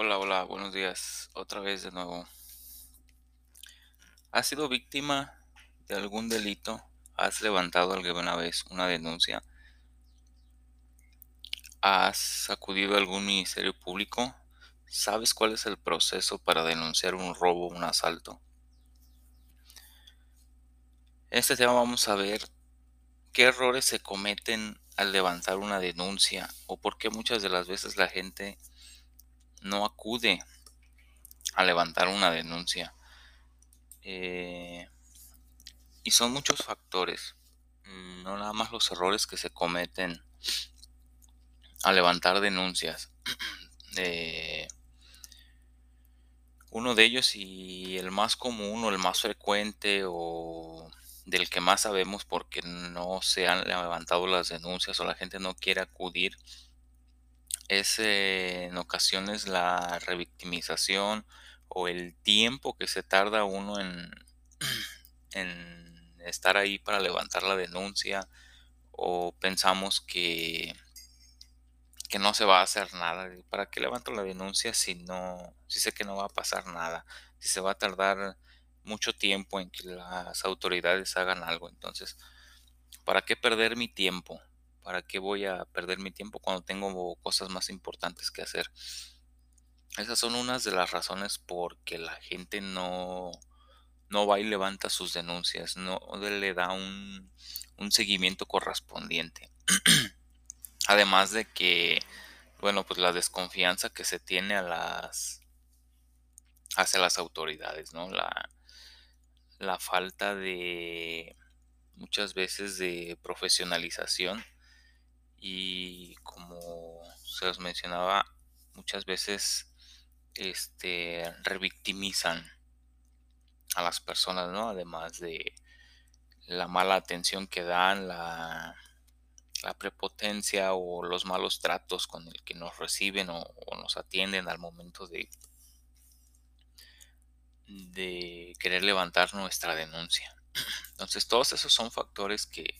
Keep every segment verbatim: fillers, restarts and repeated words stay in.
Hola, hola, buenos días. Otra vez de nuevo. ¿Has sido víctima de algún delito? ¿Has levantado alguna vez una denuncia? ¿Has acudido a algún ministerio público? ¿Sabes cuál es el proceso para denunciar un robo o un asalto? En este tema vamos a ver qué errores se cometen al levantar una denuncia o por qué muchas de las veces la gente no acude a levantar una denuncia. Eh, y son muchos factores, mm, no nada más los errores que se cometen a levantar denuncias. Eh, uno de ellos y el más común o el más frecuente o del que más sabemos porque no se han levantado las denuncias o la gente no quiere acudir es eh, en ocasiones la revictimización o el tiempo que se tarda uno en, en estar ahí para levantar la denuncia, o pensamos que que no se va a hacer nada. ¿Para qué levanto la denuncia si no, si sé que no va a pasar nada? Si se va a tardar mucho tiempo en que las autoridades hagan algo. Entonces, ¿para qué perder mi tiempo? ¿Para qué voy a perder mi tiempo cuando tengo cosas más importantes que hacer? Esas son unas de las razones por que la gente no, no va y levanta sus denuncias, no le da un, un seguimiento correspondiente. Además de que, bueno, pues la desconfianza que se tiene a las hacia las autoridades, ¿no? La, la falta de muchas veces de profesionalización y como se os mencionaba, muchas veces este revictimizan a las personas, ¿no? Además de la mala atención que dan, la, la prepotencia o los malos tratos con el que nos reciben o, o nos atienden al momento de de querer levantar nuestra denuncia. Entonces, todos esos son factores que,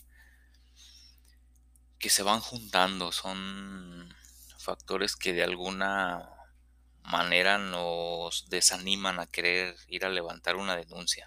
que se van juntando, son factores que de alguna manera nos desaniman a querer ir a levantar una denuncia.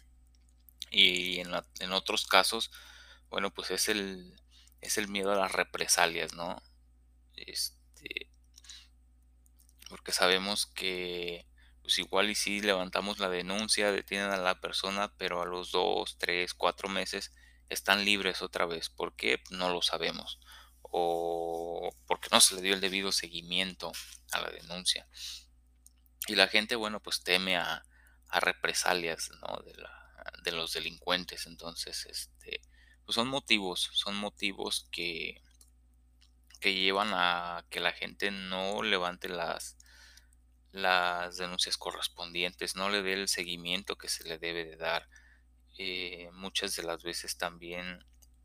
Y en, la- en otros casos, bueno, pues es el, es el miedo a las represalias, ¿no? Este, porque sabemos que pues igual y si levantamos la denuncia, detienen a la persona, pero a los dos, tres, cuatro meses están libres otra vez. ¿Por qué? No lo sabemos. O porque no se le dio el debido seguimiento a la denuncia. Y la gente, bueno, pues teme a, a represalias, ¿no? De la, de los delincuentes. Entonces, este, pues son motivos, son motivos que, que llevan a que la gente no levante las las denuncias correspondientes, no le dé el seguimiento que se le debe de dar. Eh, muchas de las veces también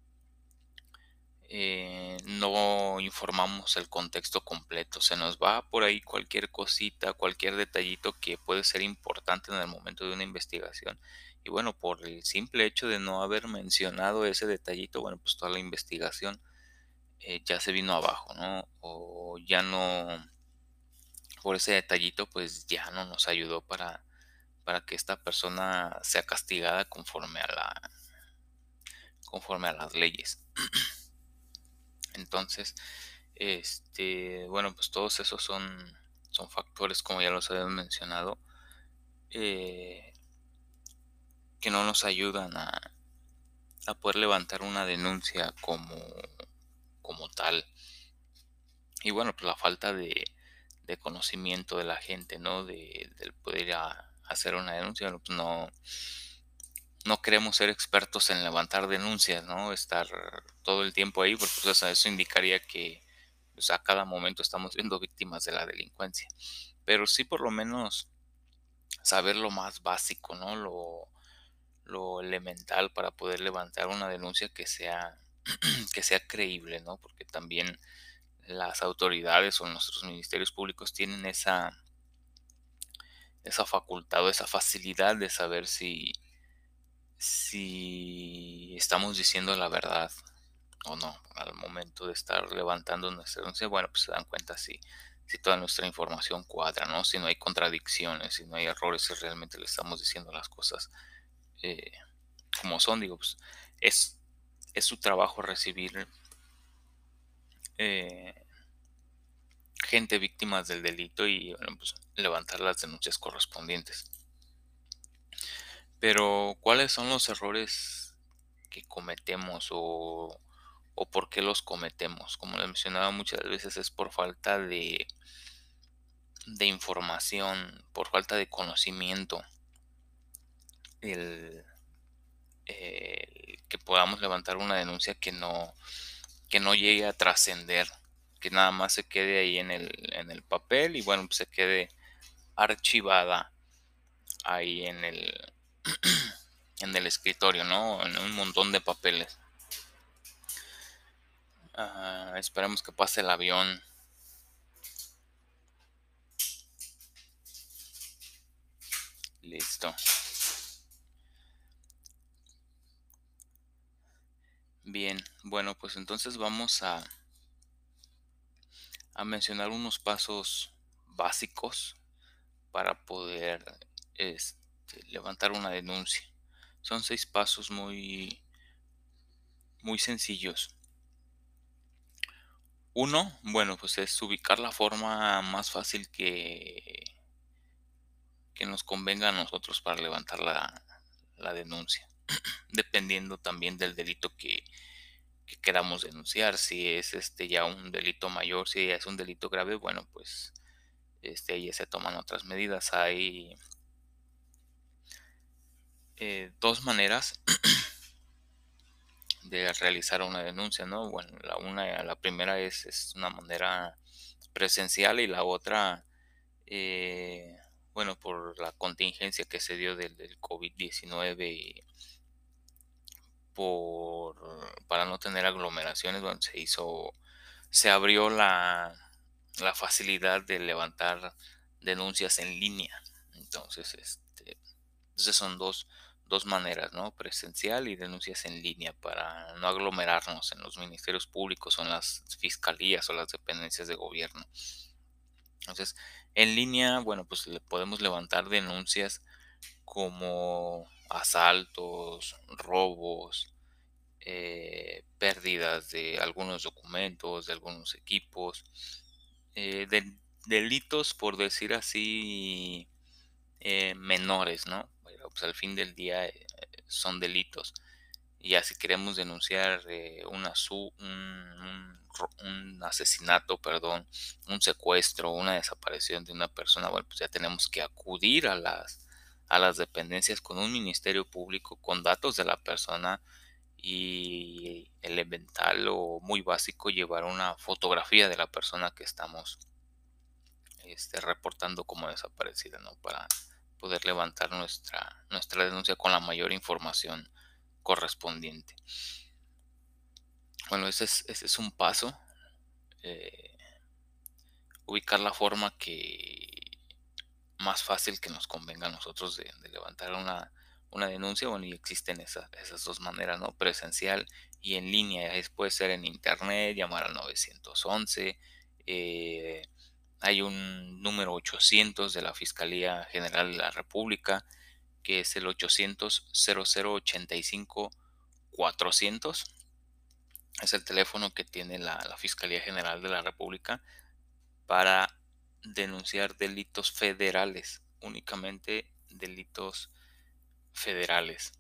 eh, no informamos el contexto completo. Se nos va por ahí cualquier cosita, cualquier detallito que puede ser importante en el momento de una investigación. Y bueno, por el simple hecho de no haber mencionado ese detallito, bueno, pues toda la investigación eh, ya se vino abajo, ¿no? O ya no, por ese detallito, pues ya no nos ayudó para para que esta persona sea castigada conforme a la conforme a las leyes. Entonces, este, bueno, pues todos esos son son factores, como ya los habíamos mencionado, eh, que no nos ayudan a, a poder levantar una denuncia como, como tal. Y bueno, pues la falta de, de conocimiento de la gente, ¿no? De, del poder ir a hacer una denuncia, bueno, pues no, no queremos ser expertos en levantar denuncias, ¿no? Estar todo el tiempo ahí, porque pues, eso indicaría que pues, a cada momento estamos siendo víctimas de la delincuencia. Pero sí por lo menos saber lo más básico, ¿no? Lo, lo elemental para poder levantar una denuncia que sea, que sea creíble, ¿no? Porque también las autoridades o nuestros ministerios públicos tienen esa, esa facultad o esa facilidad de saber si, si estamos diciendo la verdad o no al momento de estar levantando nuestra denuncia. Bueno, pues se dan cuenta si, si toda nuestra información cuadra, ¿no? Si no hay contradicciones, si no hay errores, si realmente le estamos diciendo las cosas eh, como son. Digo, pues es, es su trabajo recibir eh, gente víctimas del delito y bueno, pues levantar las denuncias correspondientes. Pero, ¿cuáles son los errores que cometemos o, o por qué los cometemos? Como les mencionaba, muchas veces es por falta de, de información, por falta de conocimiento, el, el que podamos levantar una denuncia que no, que no llegue a trascender, que nada más se quede ahí en el, en el papel y bueno, pues se quede archivada ahí en el, en el escritorio, ¿no? En un montón de papeles. Ah, esperemos que pase el avión. Listo. Bien, bueno, pues entonces vamos a, a mencionar unos pasos básicos para poder este, levantar una denuncia. Son seis pasos muy, muy sencillos. Uno, bueno, pues es ubicar la forma más fácil que, que nos convenga a nosotros para levantar la, la denuncia, dependiendo también del delito que, que queramos denunciar. Si es este ya un delito mayor, si ya es un delito grave, bueno, pues este ahí ya se toman otras medidas. Hay eh, dos maneras de realizar una denuncia, ¿no? Bueno, la una, la primera es, es una manera presencial y la otra, eh, bueno, por la contingencia que se dio del, del COVID diecinueve y por para no tener aglomeraciones, bueno, se hizo, se abrió la, la facilidad de levantar denuncias en línea. Entonces, este, entonces son dos, dos maneras, ¿no? Presencial y denuncias en línea para no aglomerarnos en los ministerios públicos o en las fiscalías o las dependencias de gobierno. Entonces, en línea, bueno, pues le podemos levantar denuncias como asaltos, robos, eh, pérdidas de algunos documentos, de algunos equipos, eh, de- delitos, por decir así, eh, menores, ¿no? Pero pues al fin del día eh, son delitos. Y ya si queremos denunciar eh, un, asu- un, un ro- un asesinato, perdón, un secuestro, una desaparición de una persona, bueno, pues ya tenemos que acudir a las, a las dependencias con un ministerio público, con datos de la persona y elemental o muy básico llevar una fotografía de la persona que estamos este, reportando como desaparecida, ¿no? Para poder levantar nuestra, nuestra denuncia con la mayor información correspondiente. Bueno, ese es, ese es un paso. eh, Ubicar la forma que más fácil que nos convenga a nosotros de, de levantar una, una denuncia. Bueno, y existen esas, esas dos maneras, ¿no? Presencial y en línea. Es, puede ser en internet, llamar al nueve once. eh, Hay un número ochocientos de la Fiscalía General de la República, que es el ochocientos cero cero ochenta y cinco cuatrocientos. Es el teléfono que tiene la, la Fiscalía General de la República para denunciar delitos federales, únicamente delitos federales.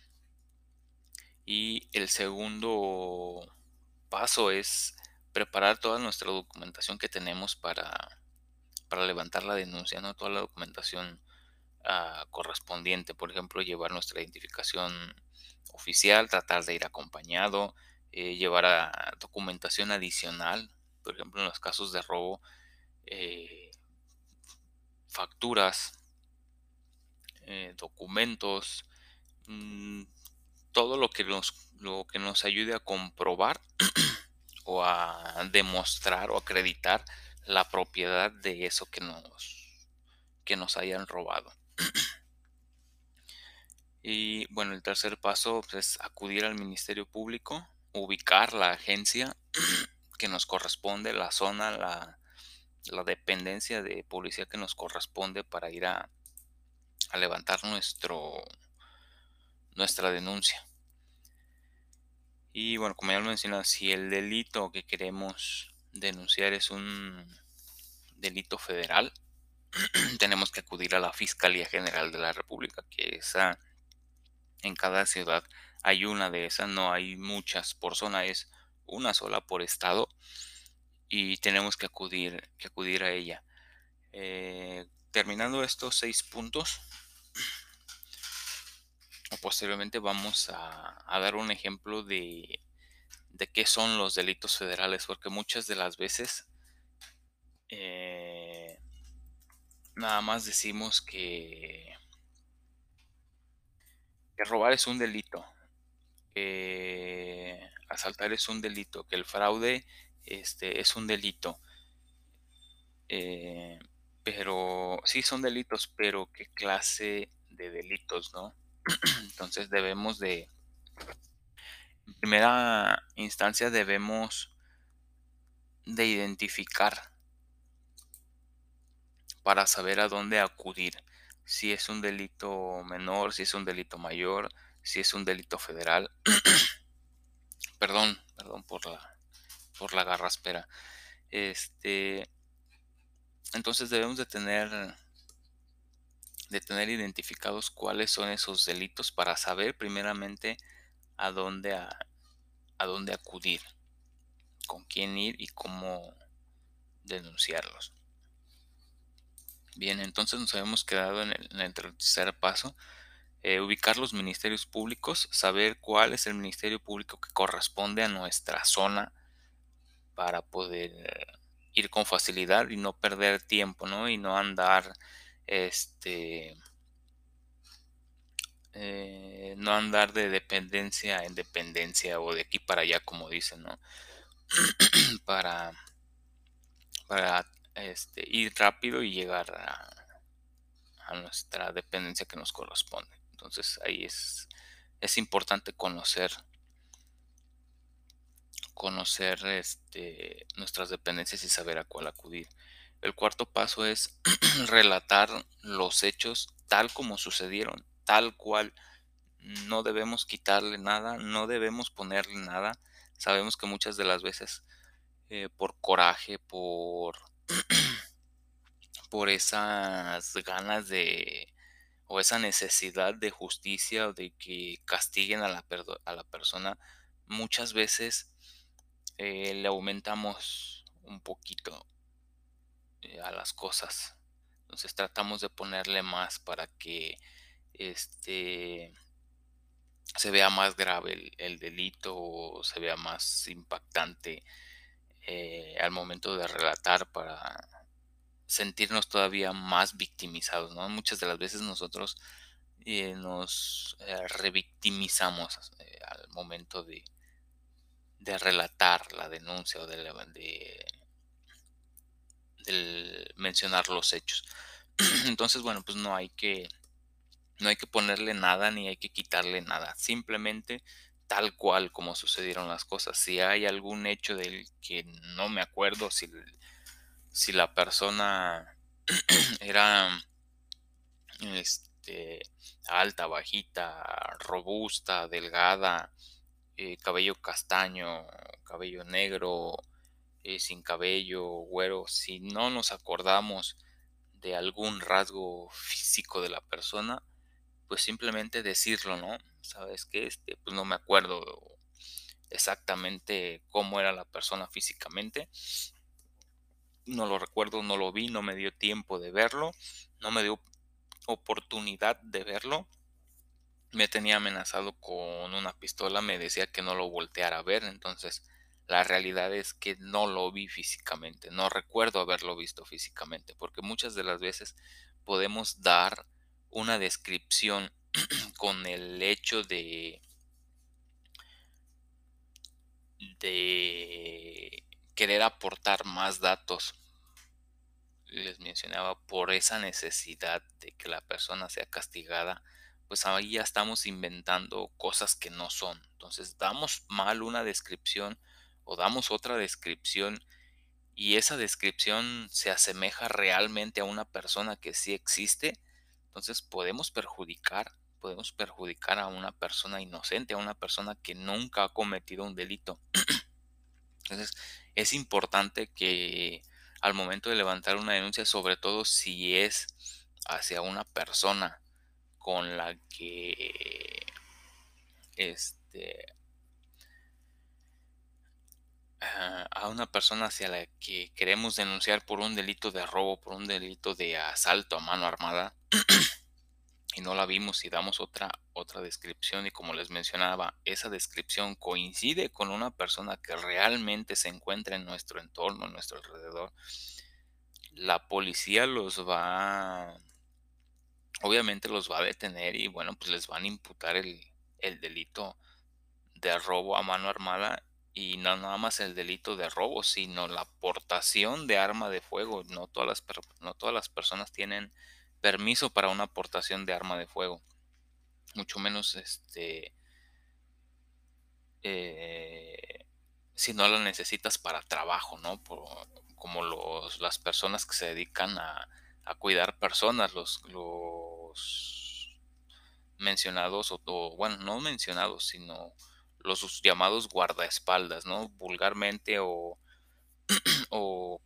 Y el segundo paso es preparar toda nuestra documentación que tenemos para, para levantar la denuncia, ¿no? Toda la documentación ah, correspondiente, por ejemplo, llevar nuestra identificación oficial, tratar de ir acompañado, eh, llevar a documentación adicional, por ejemplo, en los casos de robo, eh, facturas, eh, documentos, mm, todo lo que nos, lo que nos ayude a comprobar o a demostrar o acreditar la propiedad de eso que nos, que nos hayan robado. Y bueno, el tercer paso pues, es acudir al Ministerio Público, ubicar la agencia que nos corresponde, la zona, la, la dependencia de policía que nos corresponde para ir a, a levantar nuestro, nuestra denuncia. Y bueno, como ya lo mencioné, si el delito que queremos denunciar es un delito federal, tenemos que acudir a la Fiscalía General de la República, que esa en cada ciudad hay una de esas, no hay muchas por zona, es una sola por estado y tenemos que acudir, que acudir a ella. Eh, terminando estos seis puntos, o posteriormente vamos a, a dar un ejemplo de, de qué son los delitos federales, porque muchas de las veces eh, nada más decimos que, que robar es un delito, que asaltar es un delito, que el fraude este, es un delito. Eh, pero sí son delitos, pero qué clase de delitos, ¿no? Entonces debemos de, en primera instancia debemos de identificar para saber a dónde acudir. Si es un delito menor, si es un delito mayor, si es un delito federal. Perdón, perdón por la, por la garraspera. Este, entonces debemos de tener, de tener identificados cuáles son esos delitos para saber primeramente a dónde, a, a dónde acudir, con quién ir y cómo denunciarlos. Bien, entonces nos habíamos quedado en el, en el tercer paso, eh, ubicar los ministerios públicos, saber cuál es el ministerio público que corresponde a nuestra zona para poder ir con facilidad y no perder tiempo, ¿no? Y no andar, este, eh, no andar de dependencia en dependencia o de aquí para allá, como dicen, ¿no? para, para este, ir rápido y llegar a, a nuestra dependencia que nos corresponde. Entonces ahí es, es importante conocer, conocer este, nuestras dependencias y saber a cuál acudir. El cuarto paso es relatar los hechos tal como sucedieron, tal cual. No debemos quitarle nada, no debemos ponerle nada. Sabemos que muchas de las veces eh, por coraje, por, por esas ganas de o esa necesidad de justicia o de que castiguen a la, perdo- a la persona, muchas veces eh, le aumentamos un poquito eh, a las cosas. Entonces tratamos de ponerle más para que este se vea más grave el, el delito o se vea más impactante eh, al momento de relatar para sentirnos todavía más victimizados, ¿no? Muchas de las veces nosotros eh, nos eh, revictimizamos eh, al momento de, de relatar la denuncia o de, de, de mencionar los hechos. Entonces, bueno, pues no hay que no hay que ponerle nada ni hay que quitarle nada, simplemente tal cual como sucedieron las cosas. Si hay algún hecho del que no me acuerdo, si, si la persona era este, alta, bajita, robusta, delgada, eh, cabello castaño, cabello negro, eh, sin cabello, güero, si no nos acordamos de algún rasgo físico de la persona, pues simplemente decirlo, ¿no? Sabes que este, pues no me acuerdo exactamente cómo era la persona físicamente, no lo recuerdo, no lo vi, no me dio tiempo de verlo, no me dio oportunidad de verlo. Me tenía amenazado con una pistola, me decía que no lo volteara a ver, entonces la realidad es que no lo vi físicamente, no recuerdo haberlo visto físicamente, porque muchas de las veces podemos dar una descripción con el hecho de, de querer aportar más datos. Les mencionaba por esa necesidad de que la persona sea castigada, pues ahí ya estamos inventando cosas que no son. Entonces damos mal una descripción o damos otra descripción y esa descripción se asemeja realmente a una persona que sí existe, entonces podemos perjudicar, podemos perjudicar a una persona inocente, a una persona que nunca ha cometido un delito. Entonces, es importante que al momento de levantar una denuncia, sobre todo si es hacia una persona con la que este ah, a una persona hacia la que queremos denunciar por un delito de robo, por un delito de asalto a mano armada, y no la vimos y damos otra otra descripción y como les mencionaba, esa descripción coincide con una persona que realmente se encuentra en nuestro entorno, en nuestro alrededor, la policía los va, obviamente los va a detener y bueno, pues les van a imputar el, el delito de robo a mano armada y no nada más el delito de robo, sino la portación de arma de fuego. No todas las, per- no todas las personas tienen permiso para una portación de arma de fuego, mucho menos este eh, si no la necesitas para trabajo, ¿no? Por- como los, las personas que se dedican a, a cuidar personas, los, los mencionados, o, o, bueno, no mencionados, sino los llamados guardaespaldas, ¿no? Vulgarmente o, o,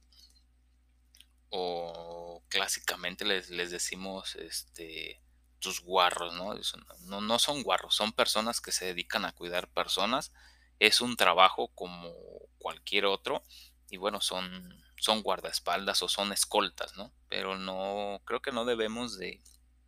o clásicamente les, les decimos este tus guarros, ¿no? Eso no, no no son guarros, son personas que se dedican a cuidar personas. Es un trabajo como cualquier otro y bueno, son, son guardaespaldas o son escoltas, ¿no? Pero no, creo que no debemos de,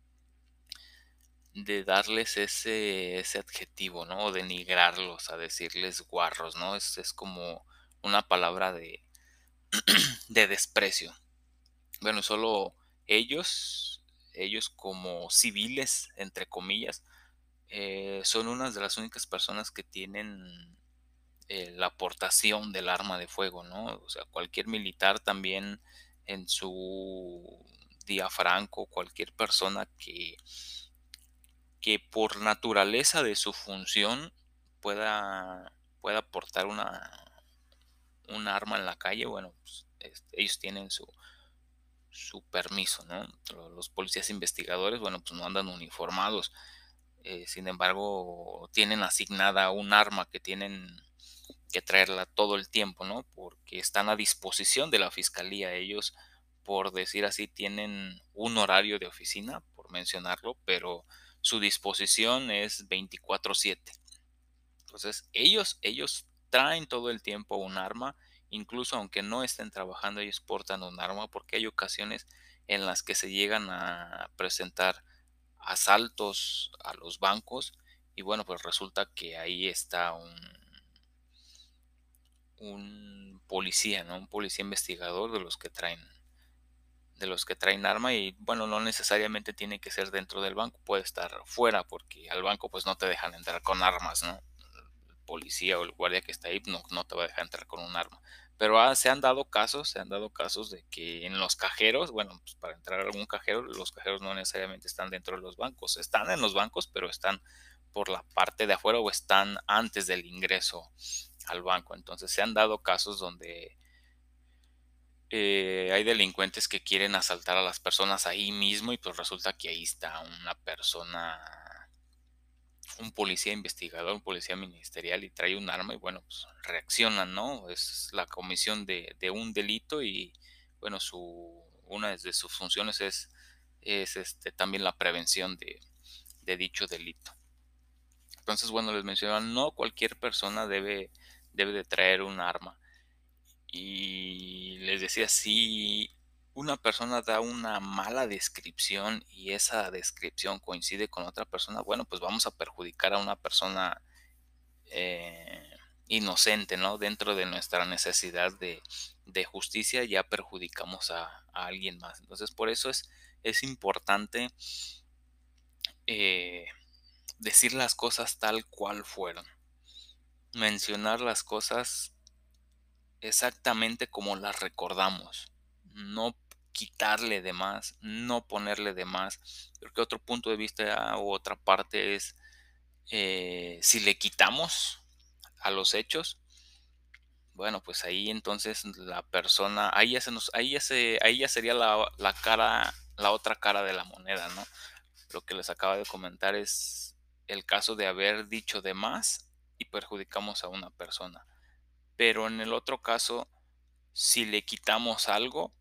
de darles ese, ese adjetivo, ¿no? O denigrarlos, a decirles guarros, ¿no? Es, es como una palabra de, de desprecio. Bueno, solo ellos, ellos como civiles, entre comillas, eh, son unas de las únicas personas que tienen eh, la aportación del arma de fuego, ¿no? O sea, cualquier militar también en su día franco, cualquier persona que, que por naturaleza de su función pueda, pueda portar una, un arma en la calle, bueno, pues, este, ellos tienen su, su permiso, ¿no? Lo- Los policías investigadores, bueno, pues no andan uniformados, eh, sin embargo, tienen asignada un arma que tienen que traerla todo el tiempo, ¿no? Porque están a disposición de la fiscalía. Ellos, por decir así, tienen un horario de oficina, por mencionarlo, pero su disposición es veinticuatro siete. Entonces, ellos, ellos traen todo el tiempo un arma, incluso aunque no estén trabajando, ellos portan un arma, porque hay ocasiones en las que se llegan a presentar asaltos a los bancos y bueno, pues resulta que ahí está un, un policía, ¿no? Un policía investigador de los que traen de los que traen arma y bueno, no necesariamente tiene que ser dentro del banco, puede estar fuera porque al banco pues no te dejan entrar con armas, ¿no? El policía o el guardia que está ahí no, no te va a dejar entrar con un arma. Pero ah, se han dado casos, se han dado casos de que en los cajeros, bueno, pues para entrar a algún cajero, los cajeros no necesariamente están dentro de los bancos, están en los bancos, pero están por la parte de afuera o están antes del ingreso al banco. Entonces se han dado casos donde eh, hay delincuentes que quieren asaltar a las personas ahí mismo y pues resulta que ahí está una persona, un policía investigador, un policía ministerial y trae un arma y bueno, pues reaccionan, ¿no? Es la comisión de, de un delito y bueno, su, una de sus funciones es, es este, también la prevención de, de dicho delito. Entonces, bueno, les mencionaba, no cualquier persona debe, debe de traer un arma. Y les decía, si una persona da una mala descripción y esa descripción coincide con otra persona, bueno, pues vamos a perjudicar a una persona eh, inocente, ¿no? Dentro de nuestra necesidad de, de justicia ya perjudicamos a, a alguien más. Entonces, por eso es, es importante eh, decir las cosas tal cual fueron. Mencionar las cosas exactamente como las recordamos, no quitarle de más, no ponerle de más. Creo que otro punto de vista o otra parte es eh, si le quitamos a los hechos, Bueno, pues ahí entonces la persona, ahí ya se nos, ahí ya se, ahí ya sería la, la cara, la otra cara de la moneda, ¿no? Lo que les acabo de comentar es el caso de haber dicho de más y perjudicamos a una persona. Pero en el otro caso, si le quitamos algo,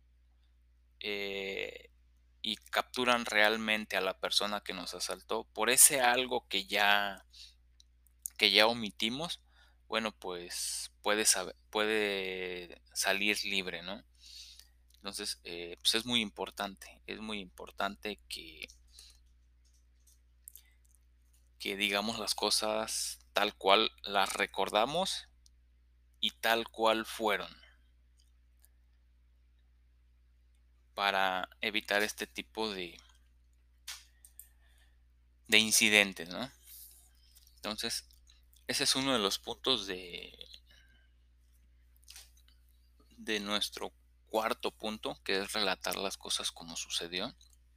eh, y capturan realmente a la persona que nos asaltó por ese algo que ya que ya omitimos, bueno, pues puede sabe- puede salir libre, ¿no? Entonces, eh, pues es muy importante, es muy importante que, que digamos las cosas tal cual las recordamos y tal cual fueron para evitar este tipo de, de incidentes, ¿no? Entonces, ese es uno de los puntos de, de nuestro cuarto punto, que es relatar las cosas como sucedió.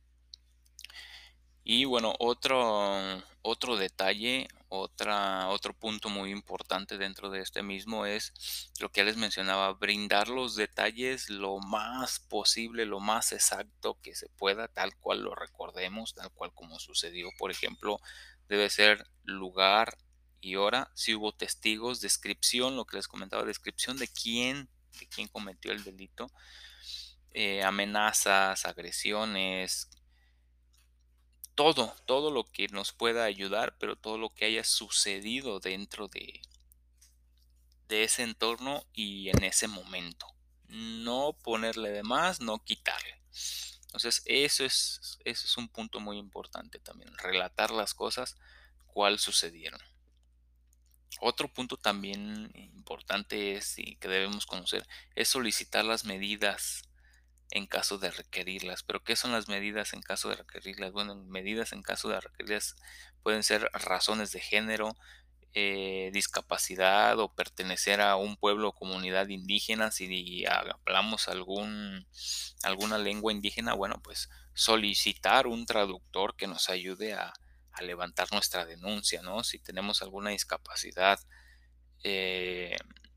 Y bueno, otro, otro detalle, otra, otro punto muy importante dentro de este mismo es lo que ya les mencionaba, brindar los detalles lo más posible, lo más exacto que se pueda, tal cual lo recordemos, tal cual como sucedió. Por ejemplo, debe ser lugar y hora, si hubo testigos, descripción, lo que les comentaba, descripción de quién, de quién cometió el delito, eh, amenazas, agresiones, todo, todo lo que nos pueda ayudar, pero todo lo que haya sucedido dentro de, de ese entorno y en ese momento. No ponerle de más, no quitarle. Entonces, eso es, eso es un punto muy importante también, relatar las cosas, cuál sucedieron. Otro punto también importante es y que debemos conocer es solicitar las medidas en caso de requerirlas. ¿Pero qué son las medidas en caso de requerirlas? Bueno, medidas en caso de requerirlas pueden ser razones de género, eh, discapacidad o pertenecer a un pueblo o comunidad indígena. Si hablamos algún, alguna lengua indígena, bueno, pues solicitar un traductor que nos ayude a, a levantar nuestra denuncia, ¿no? Si tenemos alguna discapacidad, eh,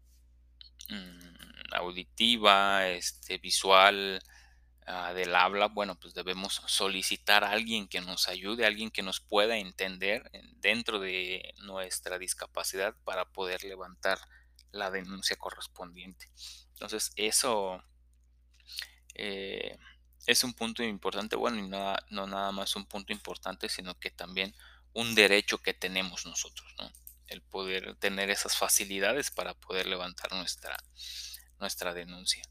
mm, auditiva, este, visual, ah, del habla, bueno, pues debemos solicitar a alguien que nos ayude, alguien que nos pueda entender en- dentro de nuestra discapacidad para poder levantar la denuncia correspondiente. Entonces, eso eh, es un punto importante, bueno, y no, no nada más un punto importante, sino que también un derecho que tenemos nosotros, ¿no? El poder tener esas facilidades para poder levantar nuestra, nuestra denuncia.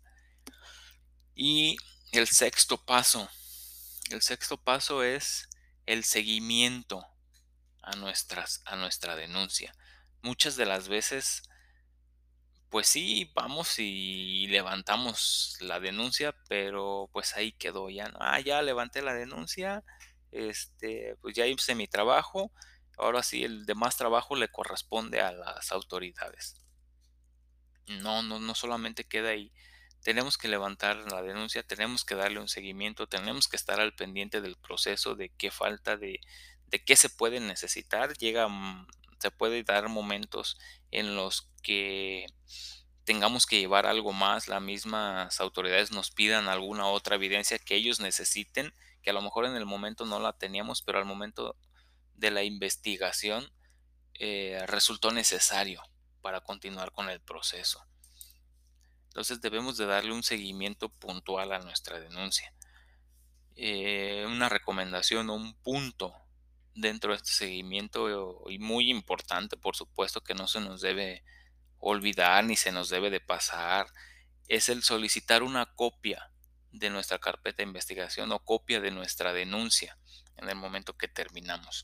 Y el sexto paso, el sexto paso es el seguimiento a nuestras, a nuestra denuncia. Muchas de las veces, pues sí, vamos y levantamos la denuncia, pero pues ahí quedó ya, ¿no? Ah, ya levanté la denuncia, este, pues ya hice mi trabajo, ahora sí el demás trabajo le corresponde a las autoridades. No, no, no solamente queda ahí. Tenemos que levantar la denuncia, tenemos que darle un seguimiento, tenemos que estar al pendiente del proceso, de qué falta, de, de qué se puede necesitar. Llega, mm, se puede dar momentos en los que tengamos que llevar algo más, las mismas autoridades nos pidan alguna otra evidencia que ellos necesiten, que a lo mejor en el momento no la teníamos, pero al momento de la investigación eh, resultó necesario para continuar con el proceso. Entonces debemos de darle un seguimiento puntual a nuestra denuncia. Eh, una recomendación o un punto dentro de este seguimiento y muy importante, por supuesto que no se nos debe olvidar ni se nos debe de pasar, es el solicitar una copia de nuestra carpeta de investigación o copia de nuestra denuncia en el momento que terminamos.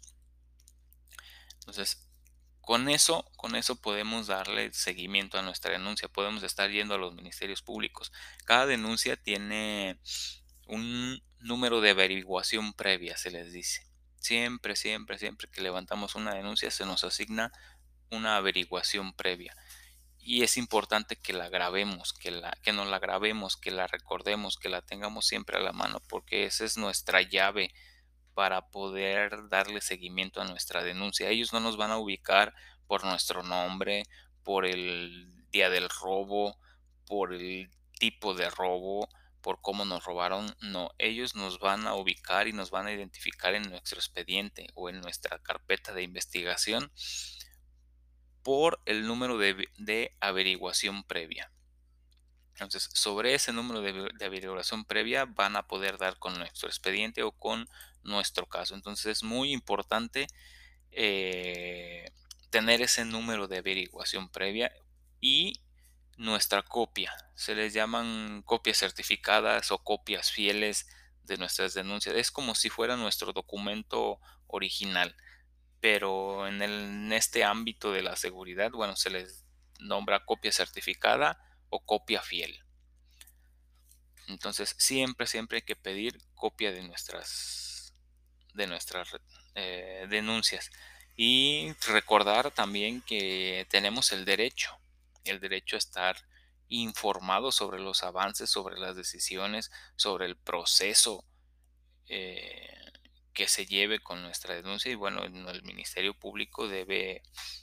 Entonces, con eso, con eso podemos darle seguimiento a nuestra denuncia, podemos estar yendo a los ministerios públicos. Cada denuncia tiene un número de averiguación previa, se les dice. Siempre, siempre, siempre que levantamos una denuncia se nos asigna una averiguación previa. Y es importante que la grabemos, que, la, que nos la grabemos, que la recordemos, que la tengamos siempre a la mano, porque esa es nuestra llave para poder darle seguimiento a nuestra denuncia. Ellos no nos van a ubicar por nuestro nombre, por el cuantía del robo, por el tipo de robo, por cómo nos robaron. No, ellos nos van a ubicar y nos van a identificar en nuestro expediente o en nuestra carpeta de investigación por el número de, de averiguación previa. Entonces, sobre ese número de, de averiguación previa van a poder dar con nuestro expediente o con nuestro caso. Entonces, es muy importante eh, tener ese número de averiguación previa y nuestra copia. Se les llaman copias certificadas o copias fieles de nuestras denuncias. Es como si fuera nuestro documento original, pero en, el, en este ámbito de la seguridad, bueno, se les nombra copia certificada o copia fiel. Entonces, siempre, siempre hay que pedir copia de nuestras, de nuestras eh, denuncias. Y recordar también que tenemos el derecho, el derecho a estar informados sobre los avances, sobre las decisiones, sobre el proceso eh, que se lleve con nuestra denuncia. Y bueno, el Ministerio Público debe,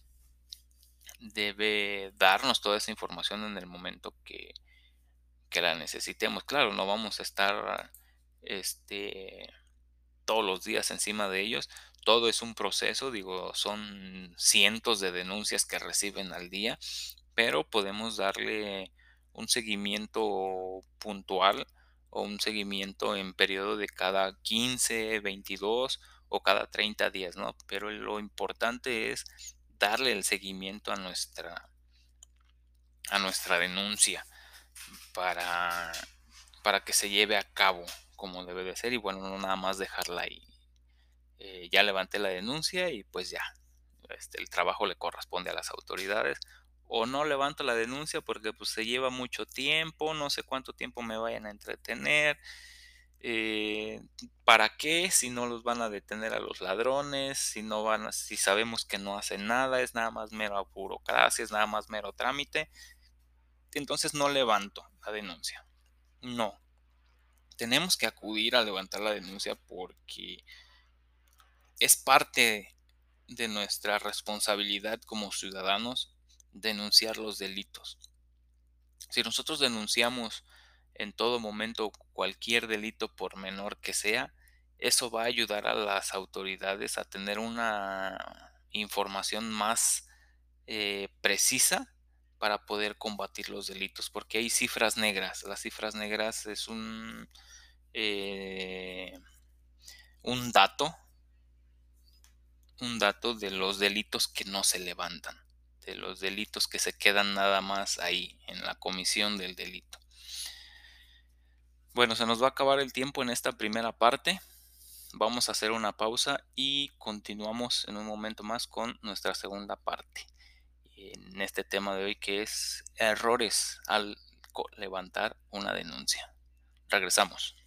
debe darnos toda esa información en el momento que, que la necesitemos. Claro, no vamos a estar este, todos los días encima de ellos. Todo es un proceso, digo, son cientos de denuncias que reciben al día, pero podemos darle un seguimiento puntual o un seguimiento en periodo de cada quince, veintidós o cada treinta días, ¿no? Pero lo importante es darle el seguimiento a nuestra a nuestra denuncia para para que se lleve a cabo como debe de ser y bueno, no nada más dejarla ahí. Eh, ya levanté la denuncia y pues ya, este, el trabajo le corresponde a las autoridades. O no levanto la denuncia porque pues se lleva mucho tiempo, no sé cuánto tiempo me vayan a entretener. eh, ¿Para qué? Si no los van a detener a los ladrones, si no van a, si sabemos que no hacen nada, es nada más mera burocracia, es nada más mero trámite, entonces no levanto la denuncia. No, tenemos que acudir a levantar la denuncia porque es parte de nuestra responsabilidad como ciudadanos denunciar los delitos. Si nosotros denunciamos en todo momento cualquier delito por menor que sea, eso va a ayudar a las autoridades a tener una información más eh, precisa para poder combatir los delitos, porque hay cifras negras. Las cifras negras es un, eh, un dato un dato de los delitos que no se levantan, de los delitos que se quedan nada más ahí, en la comisión del delito. Bueno, se nos va a acabar el tiempo en esta primera parte. Vamos a hacer una pausa y continuamos en un momento más con nuestra segunda parte. En este tema de hoy que es errores al levantar una denuncia. Regresamos.